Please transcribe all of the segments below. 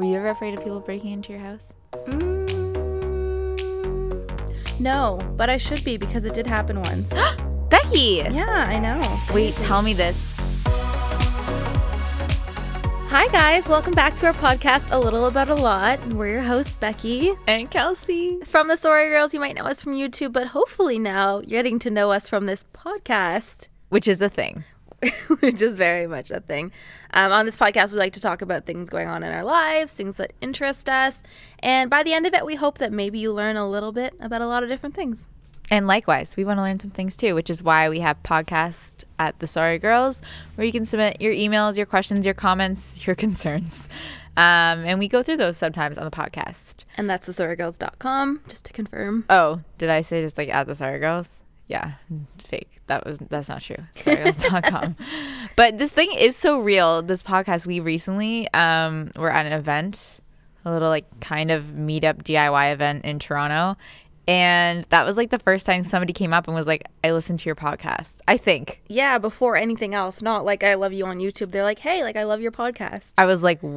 Were you ever afraid of people breaking into your house? No, but I should be because it did happen once. Becky! Yeah, I know. Wait, tell me this. Hi, guys. Welcome back to our podcast, A Little About a Lot. We're your hosts, Becky And Kelsey. from the Sorry Girls. You might know us from YouTube, but hopefully now you're getting to know us from this podcast, Which is the thing. which is very much a thing. On this podcast, we like to talk about things going on in our lives, things that interest us. And by the end of it, we hope that maybe you learn a little bit about a lot of different things. And likewise, we want to learn some things too, which is why we have podcast at the Sorry Girls, where you can submit your emails, your questions, your comments, your concerns. And we go through those sometimes on the podcast. And that's thesorrygirls.com, just to confirm. Oh, did I say just like at the Sorry Girls? Yeah, fake. That's not true. Sorrygirls.com. But this thing is so real. This podcast, we recently were at an event, a little like kind of meetup DIY event in Toronto. And that was like the first time somebody came up and was like, I listened to your podcast, I think. Yeah, before anything else. Not like I love you on YouTube. They're like, hey, like I love your podcast. I was like,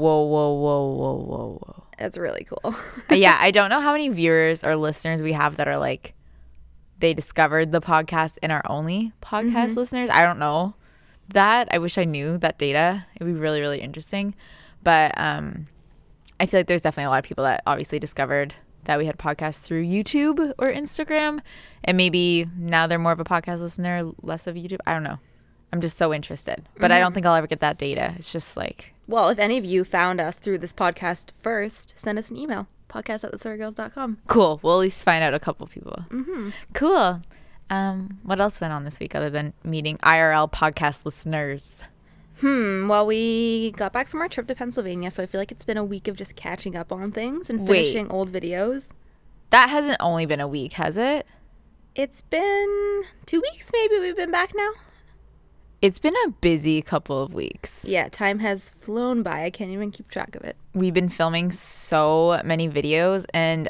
whoa. That's really cool. Yeah, I don't know how many viewers or listeners we have that are like, they discovered the podcast and are only podcast listeners. I don't know that. I wish I knew that data. It'd be really, really interesting. But I feel like there's definitely a lot of people that obviously discovered that we had podcasts through YouTube or Instagram. And maybe now they're more of a podcast listener, less of YouTube. I don't know. I'm just so interested. But I don't think I'll ever get that data. It's just like... Well, if any of you found us through this podcast first, send us an email. podcast@thesorrygirls.com. Cool. We'll at least find out a couple people. Cool. What else went on this week other than meeting IRL podcast listeners? Well, we got back from our trip to Pennsylvania, so I feel like it's been a week of just catching up on things and finishing old videos. That hasn't only been a week, has it? It's been 2 weeks maybe we've been back now. It's been a busy couple of weeks. Yeah, time has flown by. I can't even keep track of it. We've been filming so many videos, and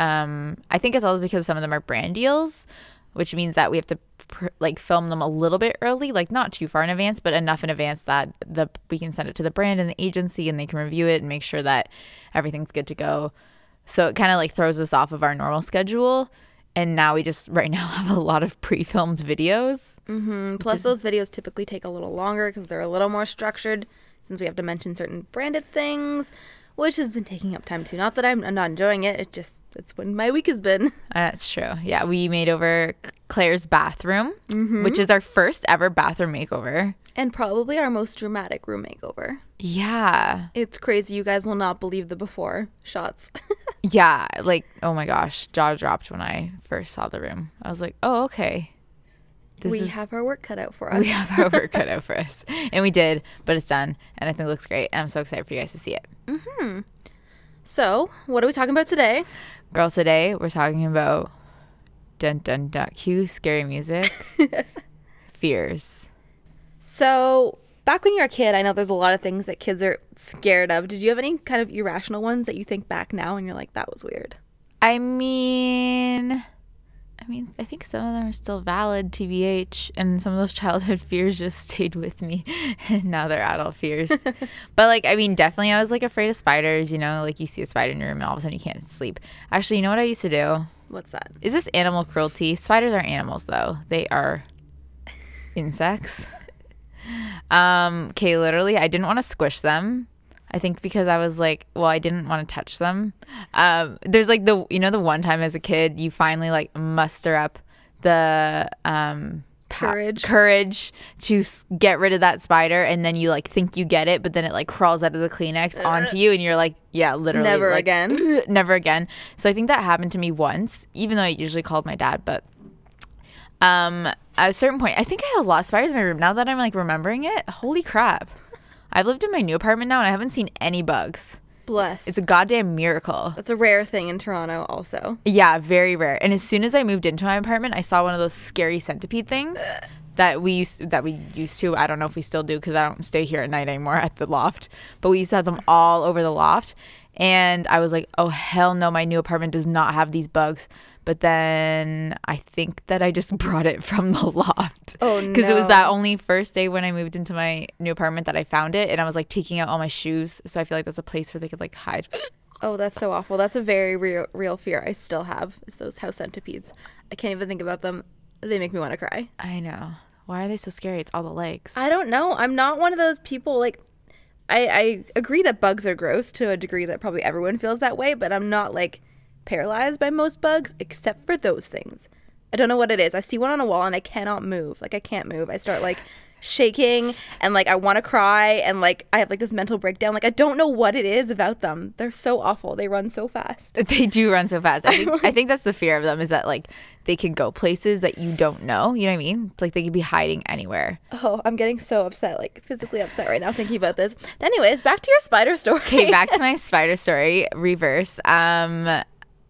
I think it's also because some of them are brand deals, which means that we have to film them a little bit early, like not too far in advance, but enough in advance that we can send it to the brand and the agency and they can review it and make sure that everything's good to go. So it kind of like throws us off of our normal schedule. And now we just right now have a lot of pre-filmed videos. Plus those videos typically take a little longer because they're a little more structured since we have to mention certain branded things, which has been taking up time too. Not that I'm not enjoying it. It's when my week has been. That's true. Yeah, we made over Claire's bathroom, which is our first ever bathroom makeover. And probably our most dramatic room makeover. Yeah. It's crazy. You guys will not believe the before shots. Yeah, like, oh my gosh, jaw dropped when I first saw the room. I was like, oh, okay. We have our work cut out for us. We have our work cut out for us. And we did, but it's done. And I think it looks great. And I'm so excited for you guys to see it. So, what are we talking about today? Girl, today we're talking about dun dun dun, cue scary music, fears. So, back when you were a kid, I know there's a lot of things that kids are scared of. Did you have any kind of irrational ones that you think back now and you're like, that was weird? I mean, I think some of them are still valid, TBH, and some of those childhood fears just stayed with me, and now they're adult fears. But, like, I mean, definitely I was, like, afraid of spiders, you know? Like, you see a spider in your room and all of a sudden you can't sleep. Actually, you know what I used to do? What's that? Is this animal cruelty? Spiders aren't animals, though. They are insects. Okay, literally, I didn't want to squish them. I think because I was like, well, I didn't want to touch them. There's like the one time as a kid, you finally like muster up the courage to get rid of that spider. And then you like think you get it, but then it like crawls out of the Kleenex onto you. And you're like, yeah, literally. Never like, again. Never again. So I think that happened to me once, even though I usually called my dad. But at a certain point, I think I had a lot of spiders in my room. Now that I'm like remembering it, holy crap. I've lived in my new apartment now and I haven't seen any bugs. Bless. It's a goddamn miracle. That's a rare thing in Toronto also. Yeah, very rare. And as soon as I moved into my apartment, I saw one of those scary centipede things that we used to. I don't know if we still do because I don't stay here at night anymore at the loft. But we used to have them all over the loft. And I was like, oh, hell no, my new apartment does not have these bugs. But then I think that I just brought it from the loft. Oh, no. Because it was that only first day when I moved into my new apartment that I found it. And I was like taking out all my shoes. So I feel like that's a place where they could like hide. Oh, that's so awful. That's a very real fear I still have, is those house centipedes. I can't even think about them. They make me want to cry. I know. Why are they so scary? It's all the legs. I don't know. I'm not one of those people, like, I agree that bugs are gross to a degree that probably everyone feels that way, but I'm not, like, paralyzed by most bugs except for those things. I don't know what it is. I see one on a wall and I cannot move. Like, I can't move. I start, like, shaking and, like, I want to cry and, like, I have, like, this mental breakdown. Like, I don't know what it is about them. They're so awful. They run so fast. They do run so fast. I think that's the fear of them, is that, like, they can go places that you don't know. You know what I mean? It's like they could be hiding anywhere. Oh, I'm getting so upset, like, physically upset right now thinking about this. Anyways, back to your spider story. Okay, back to my spider story. Reverse. Yeah,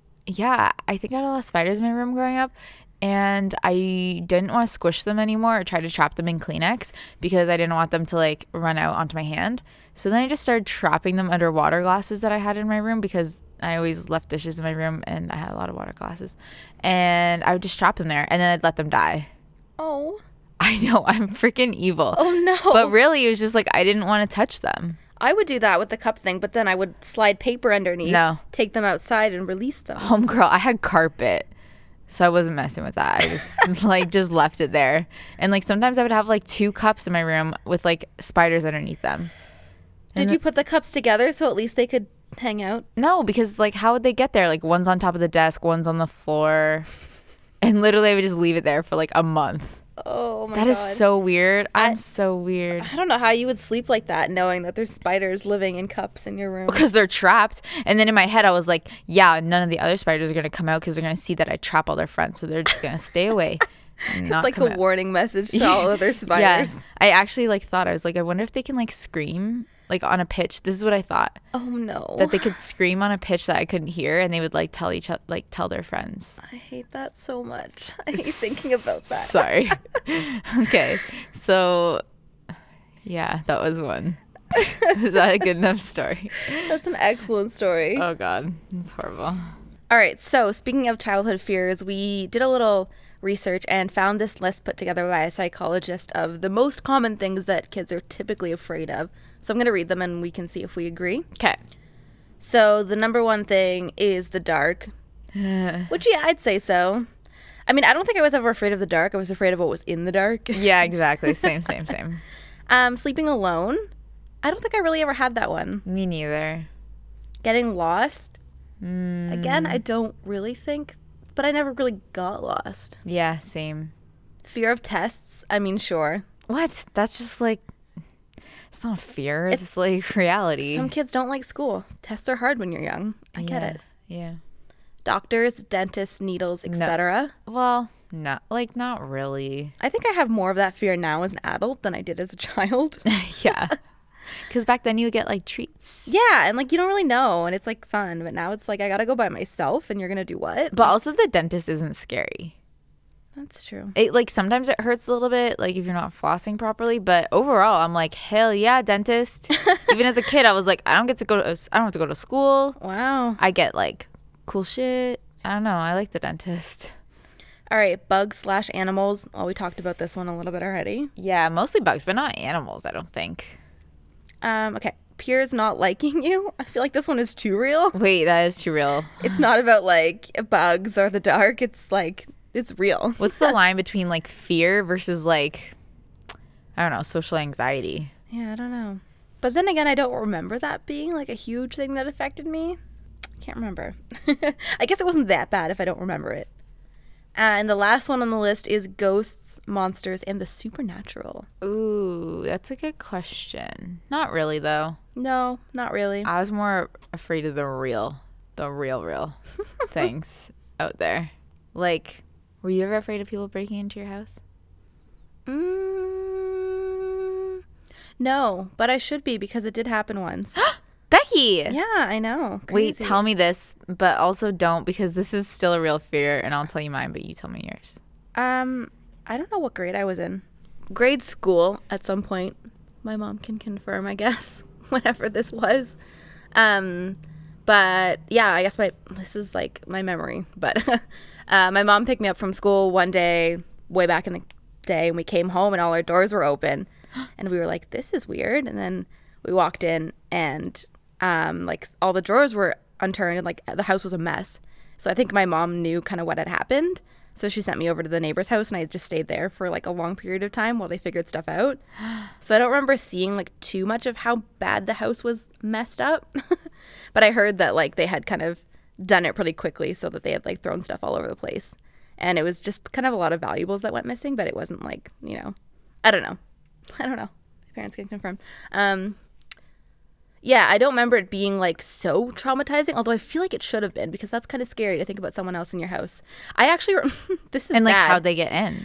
I think I had a lot of spiders in my room growing up. And I didn't want to squish them anymore or try to trap them in Kleenex because I didn't want them to like run out onto my hand. So then I just started trapping them under water glasses that I had in my room because I always left dishes in my room and I had a lot of water glasses. And I would just trap them there and then I'd let them die. Oh. I know, I'm freaking evil. Oh, no. But really, it was just like I didn't want to touch them. I would do that with the cup thing, but then I would slide paper underneath, take them outside and release them. Homegirl, I had carpet. So I wasn't messing with that. I just like just left it there. And like sometimes I would have like 2 cups in my room with like spiders underneath them. Did you put the cups together so at least they could hang out? No, because like how would they get there? Like one's on top of the desk, one's on the floor. And literally I would just leave it there for like a month. Oh my God. That is so weird. I'm so weird. I don't know how you would sleep like that knowing that there's spiders living in cups in your room. Because they're trapped. And then in my head I was like, yeah, none of the other spiders are going to come out because they're going to see that I trap all their friends. So they're just going to stay away. It's like a warning message to all other spiders. Yeah. I actually like thought, I was like, I wonder if they can like scream like on a pitch. This is what I thought. Oh no. That they could scream on a pitch that I couldn't hear and they would like tell each other, like tell their friends. I hate that so much. I hate thinking about that. Sorry. Okay. So yeah, that was one. Was that a good enough story? That's an excellent story. Oh God, it's horrible. All right. So speaking of childhood fears, we did a little research and found this list put together by a psychologist of the most common things that kids are typically afraid of. So I'm going to read them and we can see if we agree. Okay. So the number one thing is the dark, which, yeah, I'd say so. I mean, I don't think I was ever afraid of the dark. I was afraid of what was in the dark. Yeah, exactly. Same. Sleeping alone. I don't think I really ever had that one. Me neither. Getting lost. Again, I don't really think, but I never really got lost. Yeah, same. Fear of tests. I mean, sure. What? That's just like, it's not fear. It's just like reality. Some kids don't like school. Tests are hard when you're young. I get it. Yeah. Doctors, dentists, needles, etc. Well, not really. I think I have more of that fear now as an adult than I did as a child. Yeah. Because back then you would get like treats. Yeah, and like you don't really know and it's like fun. But now it's like I gotta go by myself and you're gonna do what? But also the dentist isn't scary. That's true. It like sometimes it hurts a little bit, like if you're not flossing properly. But overall, I'm like, hell yeah, dentist. Even as a kid, I was like, I don't have to go to school. Wow. I get like cool shit. I don't know. I like the dentist. All right, bugs/animals. Oh, we talked about this one a little bit already. Yeah, mostly bugs, but not animals, I don't think. Okay. Peers not liking you. I feel like this one is too real. Wait, that is too real. It's not about like bugs or the dark. It's like, it's real. What's the line between like fear versus like, I don't know, social anxiety? Yeah, I don't know. But then again, I don't remember that being like a huge thing that affected me. I can't remember. I guess it wasn't that bad if I don't remember it. And the last one on the list is ghosts, monsters, and the supernatural. Ooh, that's a good question. Not really, though. No, not really. I was more afraid of the real things out there. Like, were you ever afraid of people breaking into your house? No, but I should be because it did happen once. Becky! Yeah, I know. Crazy. Wait, tell me this, but also don't because this is still a real fear and I'll tell you mine, but you tell me yours. I don't know what grade I was in. grade school at some point. My mom can confirm, I guess, whenever this was. But yeah, I guess this is like my memory. But my mom picked me up from school one day, way back in the day, and we came home and all our doors were open. And we were like, this is weird. And then we walked in and like all the drawers were unturned and like the house was a mess. So I think my mom knew kind of what had happened. So she sent me over to the neighbor's house and I just stayed there for like a long period of time while they figured stuff out. So I don't remember seeing like too much of how bad the house was messed up. But I heard that like they had kind of done it pretty quickly so that they had like thrown stuff all over the place. And it was just kind of a lot of valuables that went missing, but it wasn't like, you know, I don't know. My parents can confirm. Yeah, I don't remember it being like so traumatizing, although I feel like it should have been because that's kind of scary to think about someone else in your house. I actually, this is And like bad. how'd they get in?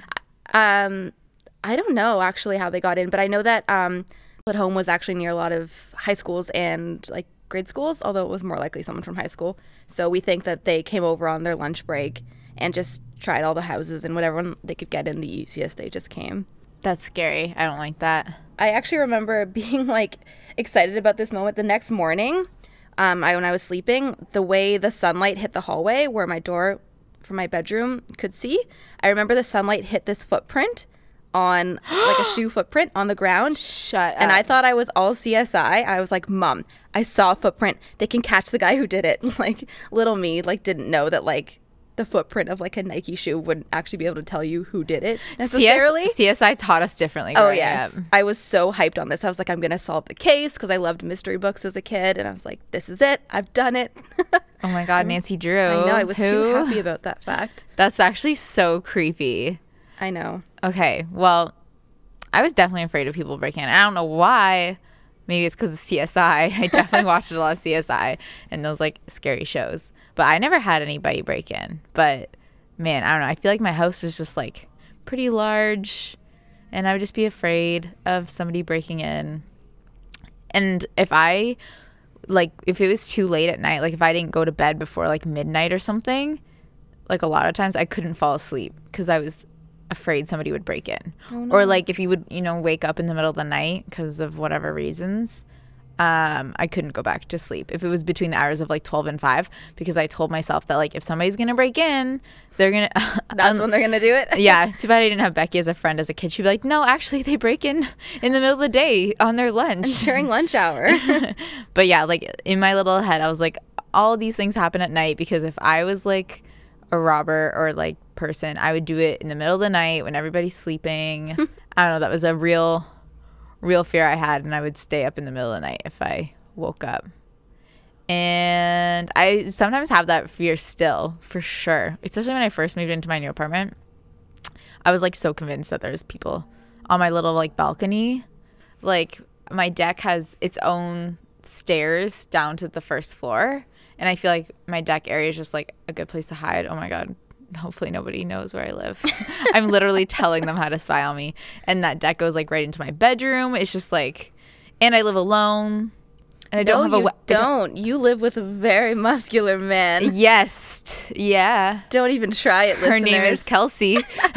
I don't know actually how they got in, but I know that at home was actually near a lot of high schools and like grade schools, although it was more likely someone from high school. So we think that they came over on their lunch break and just tried all the houses, and whatever one they could get in the easiest, they just came. That's scary. I don't like that. I actually remember being like excited about this moment the next morning. When I was sleeping, the way the sunlight hit the hallway where my door from my bedroom could see, I remember the sunlight hit this footprint on like a shoe footprint on the ground. Shut up. And I thought I was all CSI. I was like, Mom, I saw a footprint. They can catch the guy who did it. Like little me like didn't know that like the footprint of like a Nike shoe wouldn't actually be able to tell you who did it necessarily. CSI taught us differently. Oh yes. Up. I was so hyped on this. I was like, I'm going to solve the case because I loved mystery books as a kid. And I was like, this is it. I've done it. Oh my God, Nancy Drew. I know. I was too happy about that fact. That's actually so creepy. I know. Okay. Well, I was definitely afraid of people breaking in. I don't know why. Maybe it's because of CSI. I definitely watched a lot of CSI and those like scary shows. But I never had anybody break in. But man, I don't know. I feel like my house was just like pretty large and I would just be afraid of somebody breaking in. And if it was too late at night, like if I didn't go to bed before like midnight or something, like a lot of times I couldn't fall asleep because I was afraid somebody would break in. Oh, no. Or like if you would, wake up in the middle of the night because of whatever reasons, I couldn't go back to sleep if it was between the hours of like 12 and 5 because I told myself that like if somebody's gonna break in, they're gonna that's when they're gonna do it. Yeah, too bad I didn't have Becky as a friend as a kid. She'd be like, no, actually they break in the middle of the day on their lunch and during lunch hour. But yeah, like in my little head I was like, all these things happen at night because if I was like a robber or like person, I would do it in the middle of the night when everybody's sleeping. I don't know, that was a real fear I had, and I would stay up in the middle of the night if I woke up. And I sometimes have that fear still, for sure, especially when I first moved into my new apartment. I was like so convinced that there's people on my little like balcony. Like my deck has its own stairs down to the first floor, and I feel like my deck area is just like a good place to hide. Oh my God, hopefully nobody knows where I live. I'm literally telling them how to spy on me. And that deck goes like right into my bedroom. It's just like, and I live alone. And I don't have don't. You live with a very muscular man. Yes. Yeah. Don't even try it, listeners. Her name is Kelsey.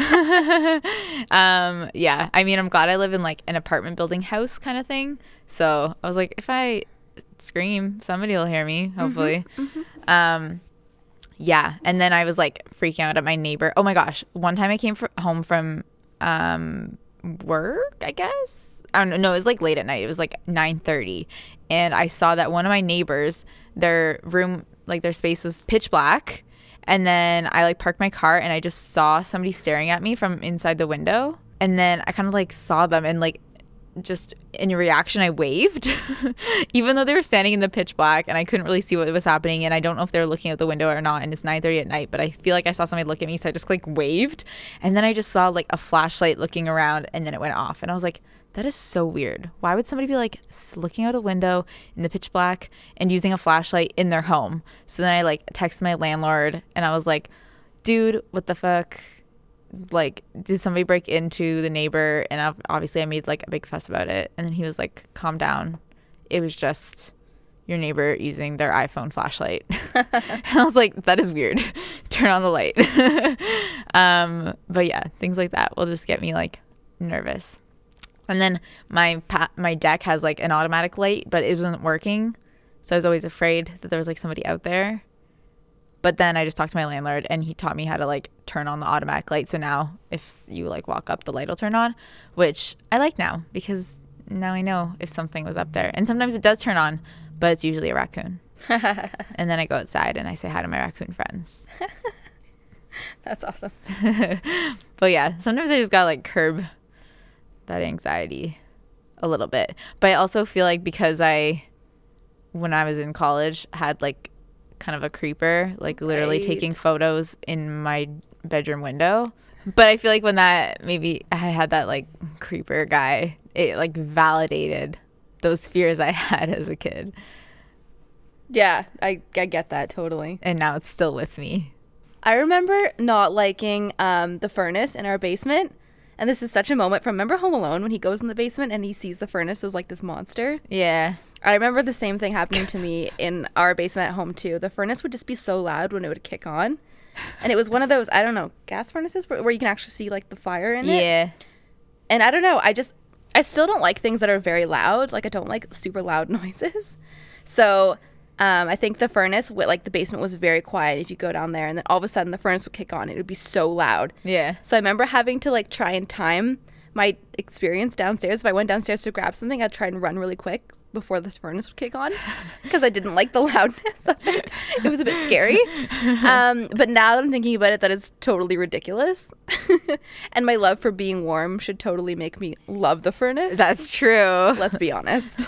Yeah. I mean, I'm glad I live in like an apartment building house kind of thing. So I was like, if I scream, somebody will hear me, hopefully. Mm-hmm. Yeah. And then I was like freaking out at my neighbor. Oh my gosh. One time I came home from work, I guess. I don't know. No, it was like late at night. It was like 9:30. And I saw that one of my neighbors, their room, like their space was pitch black. And then I like parked my car and I just saw somebody staring at me from inside the window. And then I kind of like saw them and like just in reaction I waved even though they were standing in the pitch black and I couldn't really see what was happening, and I don't know if they were looking out the window or not, and it's 9:30 at night, but I feel like I saw somebody look at me, so I just like waved, and then I just saw like a flashlight looking around, and then it went off, and I was like, that is so weird. Why would somebody be like looking out a window in the pitch black and using a flashlight in their home? So then I like texted my landlord and I was like, dude, what the fuck? Like, did somebody break into the neighbor? And obviously I made like a big fuss about it. And then he was like, calm down. It was just your neighbor using their iPhone flashlight. And I was like, that is weird. Turn on the light. But yeah, things like that will just get me like nervous. And then my deck has like an automatic light, but it wasn't working. So I was always afraid that there was like somebody out there. But then I just talked to my landlord and he taught me how to like turn on the automatic light. So now if you like walk up, the light will turn on, which I like now because now I know if something was up there. And sometimes it does turn on, but it's usually a raccoon. And then I go outside and I say hi to my raccoon friends. That's awesome. But yeah, sometimes I just gotta like curb that anxiety a little bit. But I also feel like because when I was in college, had like kind of a creeper, like literally taking photos in my bedroom window. But I feel like when maybe I had that like creeper guy, it like validated those fears I had as a kid. Yeah, I get that totally. And now it's still with me. I remember not liking the furnace in our basement. And this is such a moment from, remember Home Alone when he goes in the basement and he sees the furnace as like this monster? Yeah. I remember the same thing happening to me in our basement at home too. The furnace would just be so loud when it would kick on. And it was one of those, I don't know, gas furnaces where you can actually see like the fire in it. Yeah. And I don't know, I still don't like things that are very loud. Like I don't like super loud noises. So I think the furnace, like the basement was very quiet if you go down there, and then all of a sudden the furnace would kick on. It would be so loud. Yeah. So I remember having to like try and time my experience downstairs. If I went downstairs to grab something, I'd try and run really quick before this furnace would kick on because I didn't like the loudness of it. It was a bit scary. But now that I'm thinking about it, that is totally ridiculous. And my love for being warm should totally make me love the furnace. That's true. Let's be honest.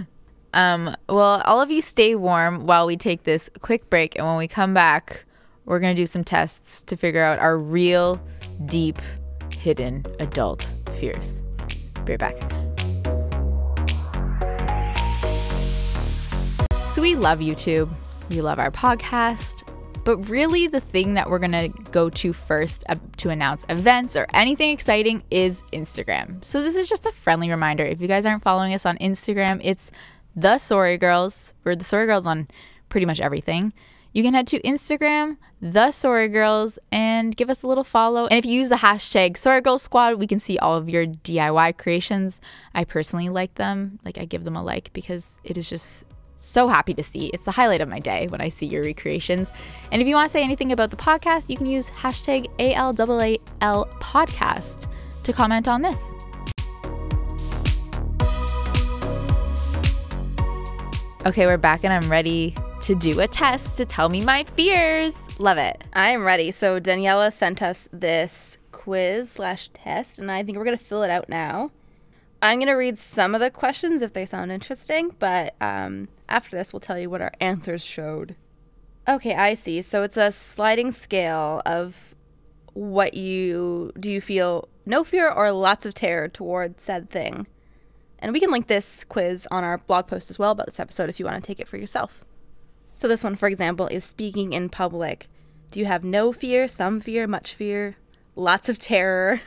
Well, all of you stay warm while we take this quick break. And when we come back, we're going to do some tests to figure out our real, deep, hidden adult fears. Be right back. So we love YouTube. We love our podcast. But really the thing that we're going to go to first to announce events or anything exciting is Instagram. So this is just a friendly reminder. If you guys aren't following us on Instagram, it's The Sorry Girls. We're The Sorry Girls on pretty much everything. You can head to Instagram, The Sorry Girls, and give us a little follow. And if you use the hashtag Sorry Girls Squad, we can see all of your DIY creations. I personally like them. Like I give them a like because it is just so happy to see. It's the highlight of my day when I see your recreations. And if you want to say anything about the podcast, you can use hashtag ALAAL podcast to comment on this. Okay, we're back and I'm ready to do a test to tell me my fears. Love it. I am ready. So Daniela sent us this quiz/test, and I think we're going to fill it out now. I'm going to read some of the questions if they sound interesting, but after this, we'll tell you what our answers showed. Okay, I see. So it's a sliding scale of do you feel no fear or lots of terror toward said thing? And we can link this quiz on our blog post as well about this episode if you want to take it for yourself. So this one, for example, is speaking in public. Do you have no fear, some fear, much fear, lots of terror?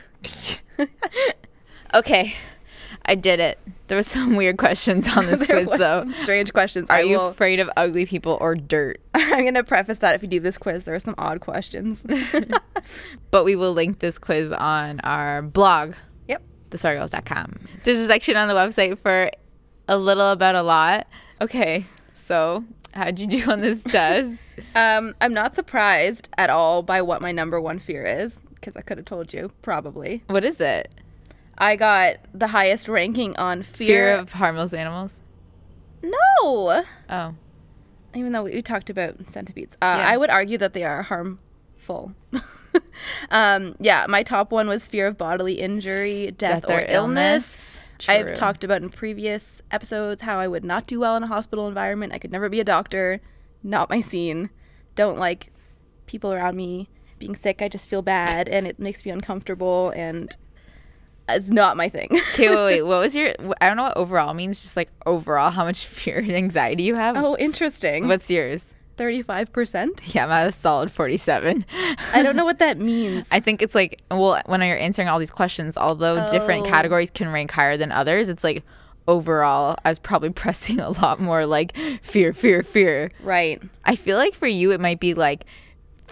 Okay, I did it. There were some weird questions on this quiz, though. Some strange questions. Are you afraid of ugly people or dirt? I'm going to preface that if you do this quiz, there are some odd questions. But we will link this quiz on our blog. Yep. thesorrygirls.com. There's a section on the website for a little about a lot. Okay, so how'd you do on this test? I'm not surprised at all by what my number one fear is, because I could have told you, probably. What is it? I got the highest ranking on fear of harmless animals. No. Oh. Even though we talked about centipedes. Yeah. I would argue that they are harmful. Yeah, my top one was fear of bodily injury, death or illness. True. I've talked about in previous episodes how I would not do well in a hospital environment. I could never be a doctor. Not my scene. Don't like people around me being sick. I just feel bad and it makes me uncomfortable, and it's not my thing. Okay, wait. What was your... I don't know what overall means. Just like overall, how much fear and anxiety you have. Oh, interesting. What's yours? 35%. Yeah, I'm at a solid 47. I don't know what that means. I think it's like, well, when you're answering all these questions, although different categories can rank higher than others, it's like overall, I was probably pressing a lot more like fear. Right. I feel like for you, it might be like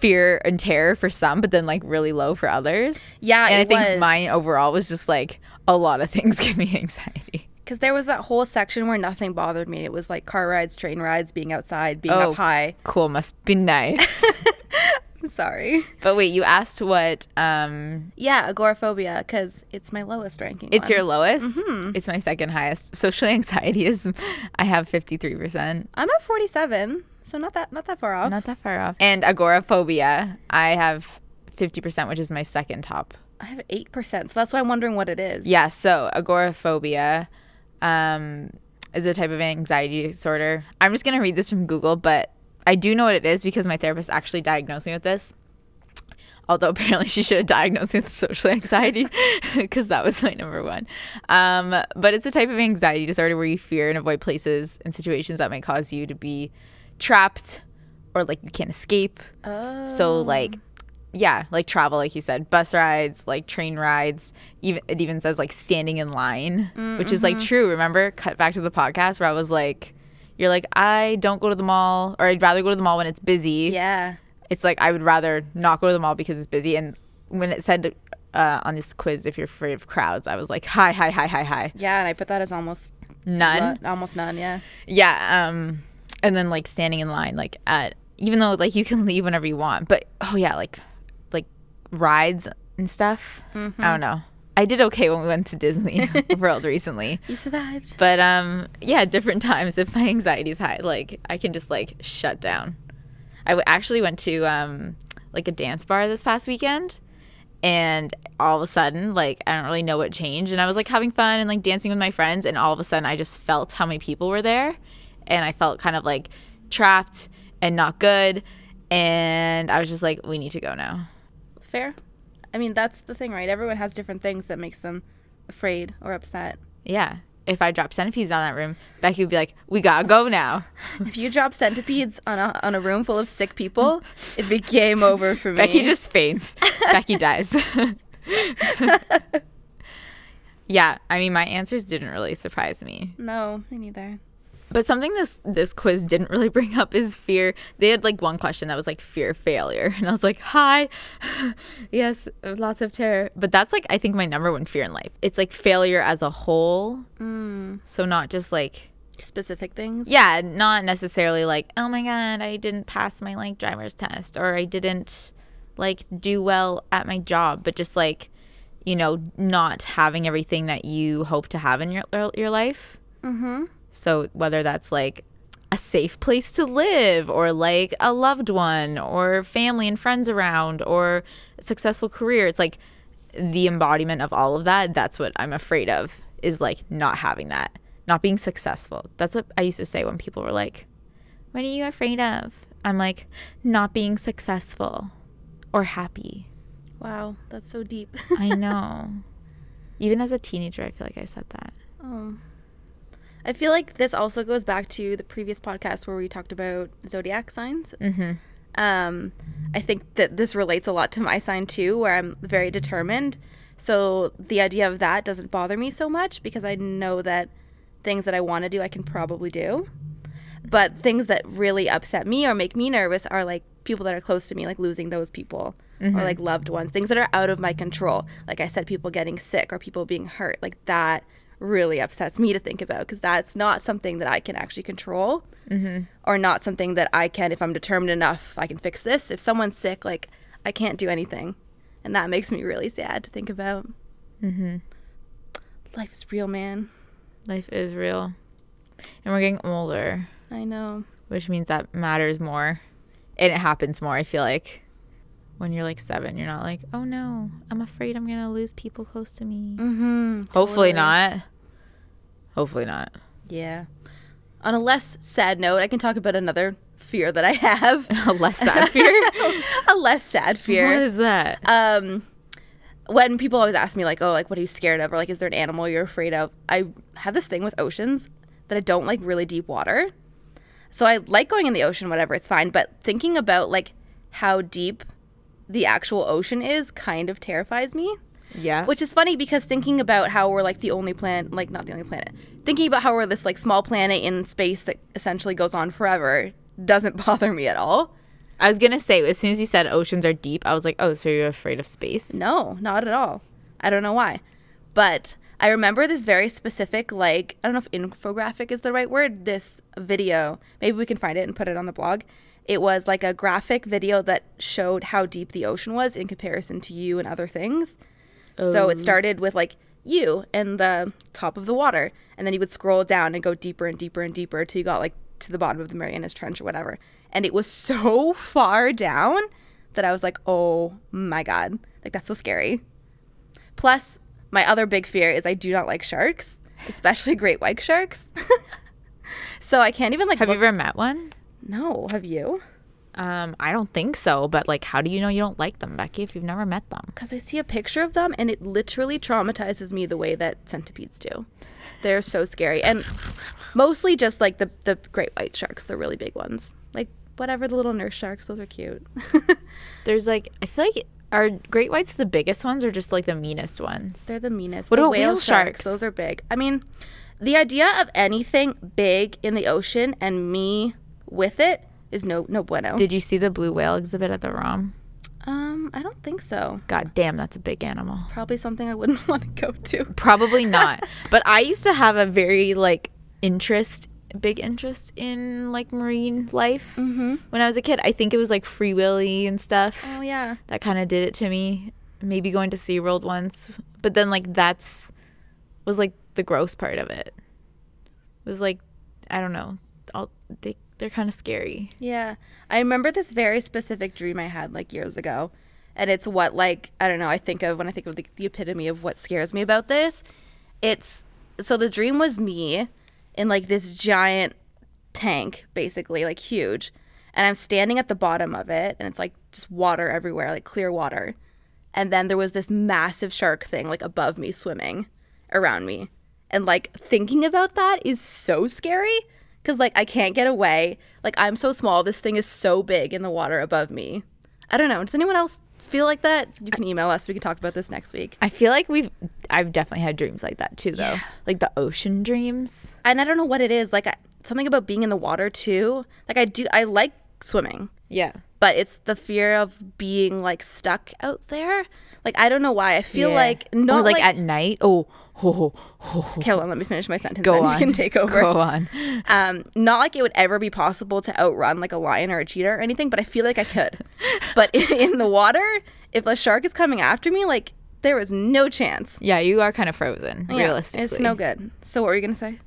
fear and terror for some, but then like really low for others. Yeah, and I it think was. mine overall was just like a lot of things give me anxiety. Because there was that whole section where nothing bothered me. It was like car rides, train rides, being outside, being up high. Cool, must be nice. Sorry. But wait, you asked what Yeah, agoraphobia, because it's my lowest ranking it's one. your lowest? It's my second highest. Social anxiety is I have 53%. I'm at 47, so not that far off. Not that far off. And agoraphobia, I have 50%, which is my second top. I have 8%, so that's why I'm wondering what it is. Yeah, so agoraphobia is a type of anxiety disorder. I'm just going to read this from Google, but I do know what it is because my therapist actually diagnosed me with this. Although apparently she should have diagnosed me with social anxiety because that was my number one. But it's a type of anxiety disorder where you fear and avoid places and situations that might cause you to be trapped or like you can't escape. Oh. So like, yeah, like travel, like you said, bus rides, like train rides. It even says like standing in line, which is like true. Remember, cut back to the podcast where I was like, you're like, I don't go to the mall, or I'd rather go to the mall when it's busy. Yeah. It's like I would rather not go to the mall because it's busy. And when it said on this quiz, if you're afraid of crowds, I was like, hi. Yeah, and I put that as almost None. Almost none, yeah. Yeah. And then like standing in line, like at, even though like you can leave whenever you want, but oh yeah, like rides and stuff. I don't know. I did okay when we went to Disney World recently. You survived. But yeah, different times if my anxiety's high, like I can just like shut down. I actually went to like a dance bar this past weekend, and all of a sudden, like I don't really know what changed, and I was like having fun and like dancing with my friends, and all of a sudden I just felt how many people were there, and I felt kind of like trapped and not good, and I was just like, we need to go now. Fair. I mean, that's the thing, right? Everyone has different things that makes them afraid or upset. Yeah. If I dropped centipedes on that room, Becky would be like, we gotta go now. If you drop centipedes on a room full of sick people, it'd be game over for me. Becky just faints. Becky dies. Yeah, I mean, my answers didn't really surprise me. No, me neither. But something this quiz didn't really bring up is fear. They had like one question that was like fear of failure. And I was like, hi. Yes, lots of terror. But that's like, I think my number one fear in life. It's like failure as a whole. So not just like specific things. Yeah, not necessarily like, oh my God, I didn't pass my like driver's test, or I didn't like do well at my job, but just like, you know, not having everything that you hope to have in your life. So whether that's like a safe place to live, or like a loved one, or family and friends around, or a successful career, it's like the embodiment of all of that. That's what I'm afraid of, is like not having that, not being successful. That's what I used to say when people were like, what are you afraid of? I'm like, not being successful or happy. Wow, that's so deep. I know. Even as a teenager, I feel like I said that. Oh. I feel like this also goes back to the previous podcast where we talked about zodiac signs. I think that this relates a lot to my sign too, where I'm very determined. So the idea of that doesn't bother me so much because I know that things that I want to do, I can probably do. But things that really upset me or make me nervous are like people that are close to me, like losing those people, or like loved ones, things that are out of my control. Like I said, people getting sick or people being hurt, like that really upsets me to think about, because that's not something that I can actually control, or not something that I can, if I'm determined enough, I can fix this. If someone's sick, like I can't do anything, and that makes me really sad to think about. Life is real, man. Life is real, and we're getting older. I know. Which means that matters more, and it happens more. I feel like when you're like 7, you're not like, oh no, I'm afraid I'm gonna lose people close to me. Hopefully not. Hopefully not. Yeah. On a less sad note, I can talk about another fear that I have. A less sad fear? A less sad fear. What is that? When people always ask me like, oh, like what are you scared of, or like is there an animal you're afraid of, I have this thing with oceans that I don't like really deep water. So I like going in the ocean, whatever, it's fine, but thinking about like how deep the actual ocean is kind of terrifies me. Yeah. Which is funny because thinking about how we're like the only planet, like not the only planet, thinking about how we're this like small planet in space that essentially goes on forever doesn't bother me at all. I was gonna say, as soon as you said oceans are deep, I was like, oh, so you're afraid of space? No, not at all. I don't know why. But I remember this very specific, like, I don't know if infographic is the right word, this video. Maybe we can find it and put it on the blog. It was like a graphic video that showed how deep the ocean was in comparison to you and other things. So it started with like you and the top of the water, and then you would scroll down and go deeper and deeper and deeper till you got like to the bottom of the Marianas Trench or whatever. And it was so far down that I was like, oh my God, like that's so scary. Plus, my other big fear is I do not like sharks, especially great white sharks. So I can't even like. Have you ever met one? No, have you? I don't think so, but like, how do you know you don't like them, Becky, if you've never met them? Because I see a picture of them and it literally traumatizes me the way that centipedes do. They're so scary. And mostly just like the great white sharks, the really big ones. Like whatever, the little nurse sharks, those are cute. There's like, I feel like, are great whites the biggest ones or just like the meanest ones? They're the meanest. What The about whale whale sharks? Those are big. I mean, the idea of anything big in the ocean and me with it is no bueno. Did you see the blue whale exhibit at the ROM? I don't think so. God damn, that's a big animal. Probably something I wouldn't want to go to. Probably not. But I used to have a very like big interest in like marine life when I was a kid. I think it was like Free Willy and stuff. Oh yeah. That kind of did it to me. Maybe going to SeaWorld once. But then like was like the gross part of it. It was like, I don't know. They're kind of scary. Yeah. I remember this very specific dream I had like years ago. And it's what like, I don't know, I think of when I think of the epitome of what scares me about this. So the dream was me in like this giant tank, basically, like huge. And I'm standing at the bottom of it and it's like just water everywhere, like clear water. And then there was this massive shark thing like above me swimming around me. And like thinking about that is so scary. Because, like, I can't get away. Like, I'm so small. This thing is so big in the water above me. I don't know. Does anyone else feel like that? You can email us. We can talk about this next week. I feel like I've definitely had dreams like that, too, though. Yeah. Like the ocean dreams. And I don't know what it is. Like, something about being in the water, too. Like, I like swimming. Yeah. But it's the fear of being, like, stuck out there. Like, I don't know why. I feel like... Not or, like, at night. Okay, hold on, let me finish my sentence. Go then on. You can take over. Go on. Not like it would ever be possible to outrun like a lion or a cheetah or anything, but I feel like I could. But in the water, if a shark is coming after me, like there is no chance. Yeah, you are kind of frozen, realistically. It's no good. So what were you gonna say?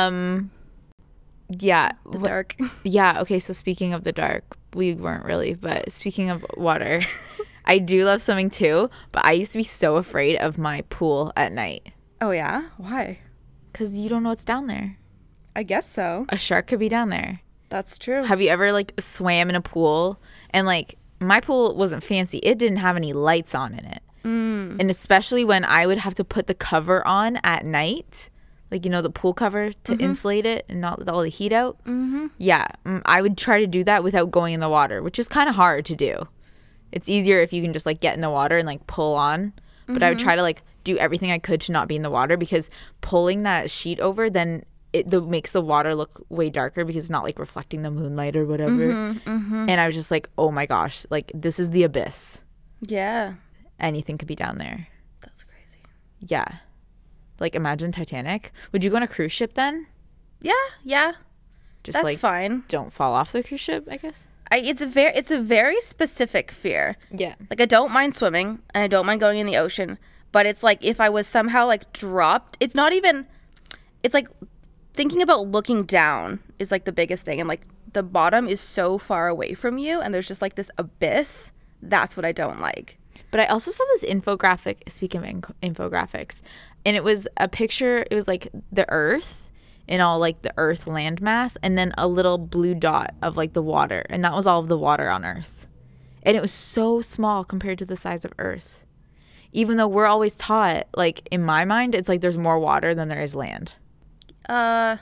Yeah. The dark. Yeah, okay, so speaking of the dark, we weren't really, but speaking of water, I do love swimming too, but I used to be so afraid of my pool at night. Oh, yeah? Why? Because you don't know what's down there. I guess so. A shark could be down there. That's true. Have you ever, like, swam in a pool? And, like, my pool wasn't fancy. It didn't have any lights on in it. And especially when I would have to put the cover on at night, like, you know, the pool cover to insulate it and not let all the heat out. Yeah, I would try to do that without going in the water, which is kind of hard to do. It's easier if you can just, like, get in the water and, like, pull on. But I would try to, like, do everything I could to not be in the water, because pulling that sheet over, then it makes the water look way darker because it's not like reflecting the moonlight or whatever. And I was just like, oh my gosh, like this is the abyss. Yeah. Anything could be down there. That's crazy. Yeah. Like imagine Titanic. Would you go on a cruise ship then? Yeah. Just that's like fine. Don't fall off the cruise ship, I guess. It's a very specific fear. Yeah. Like I don't mind swimming and I don't mind going in the ocean. But it's like if I was somehow like dropped, it's not even, it's like thinking about looking down is like the biggest thing. And like the bottom is so far away from you and there's just like this abyss. That's what I don't like. But I also saw this infographic, speaking of infographics, and it was a picture, it was like the earth and all like the earth landmass and then a little blue dot of like the water. And that was all of the water on earth. And it was so small compared to the size of earth. Even though we're always taught, like, in my mind, it's like there's more water than there is land. Yeah,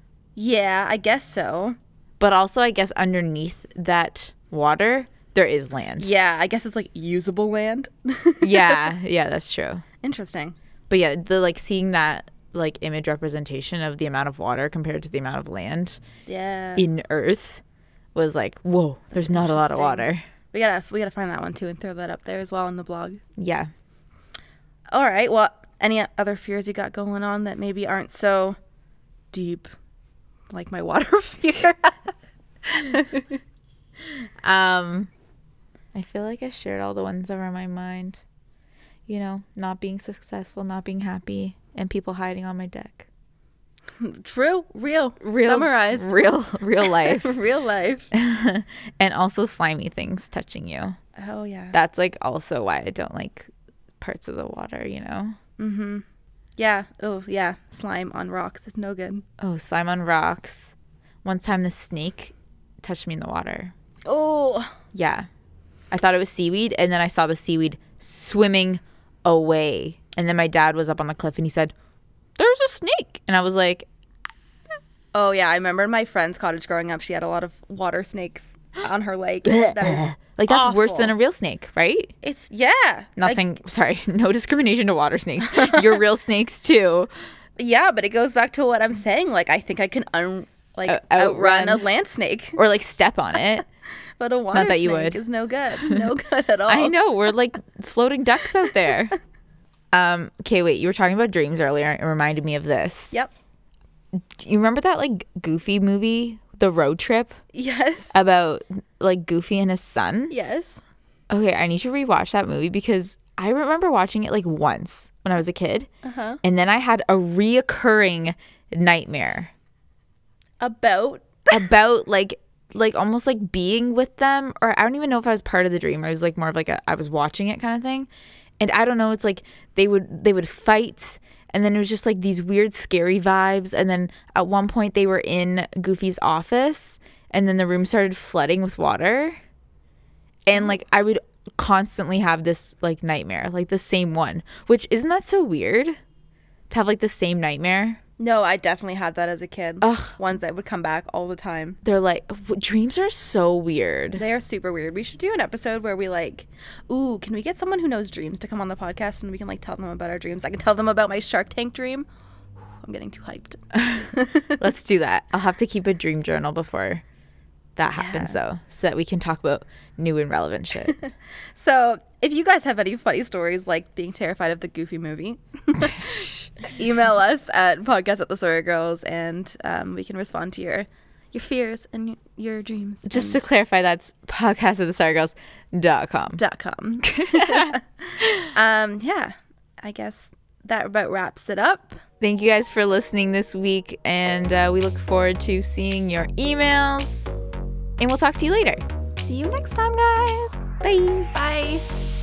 I guess so. But also, I guess underneath that water, there is land. Yeah, I guess it's like usable land. yeah, that's true. Interesting. But yeah, the like seeing that like image representation of the amount of water compared to the amount of land in Earth, was like, whoa, there's not a lot of water. We gotta find that one too and throw that up there as well on the blog. Yeah. All right. Well, any other fears you got going on that maybe aren't so deep, like my water fear? I feel like I shared all the ones that were on my mind. You know, not being successful, not being happy, and people hiding on my deck. True, real, summarized, real life. real life. And also slimy things touching you. Oh yeah. That's like also why I don't like parts of the water, you know. Mm-hmm. Yeah. Oh yeah. Slime on rocks is no good. Oh, slime on rocks. One time the snake touched me in the water. Oh. Yeah. I thought it was seaweed, and then I saw the seaweed swimming away. And then my dad was up on the cliff and he said, "There's a snake." And I was like, oh yeah, I remember in my friend's cottage growing up, she had a lot of water snakes on her lake. That is like, that's awful. worse than a real snake, right? It's yeah. Nothing, sorry, no discrimination to water snakes. You're real snakes too. Yeah, but it goes back to what I'm saying. Like, I think I can outrun a land snake. Or like step on it. But a water that you snake would. is no good. No good at all. I know, we're like floating ducks out there. Okay, wait, you were talking about dreams earlier. It reminded me of this. Yep. Do you remember that like Goofy movie, The Road Trip, Yes. about like Goofy and his son? Yes. Okay, I need to rewatch that movie because I remember watching it like once when I was a kid. Uh-huh. And then I had a reoccurring nightmare About like almost like being with them, or I don't even know if I was part of the dream. I was like more of like I was watching it kind of thing. And I don't know, it's like they would fight, and then it was just like these weird scary vibes. And then at one point they were in Goofy's office, and then the room started flooding with water. And like I would constantly have this like nightmare, like the same one, which isn't that so weird to have like the same nightmare? No, I definitely had that as a kid. Ugh. Ones that would come back all the time. They're like, dreams are so weird. They are super weird. We should do an episode where we like, ooh, can we get someone who knows dreams to come on the podcast and we can like tell them about our dreams? I can tell them about my Shark Tank dream. I'm getting too hyped. Let's do that. I'll have to keep a dream journal before that happens though, so that we can talk about new and relevant shit. So if you guys have any funny stories like being terrified of the Goofy movie, email us at podcast@thesawyergirls, and we can respond to your fears and your dreams. Just to clarify, that's podcast@thesawyergirls.com. Yeah, I guess that about wraps it up. Thank you guys for listening this week, and we look forward to seeing your emails, and we'll talk to you later. See you next time, guys. Bye. Bye.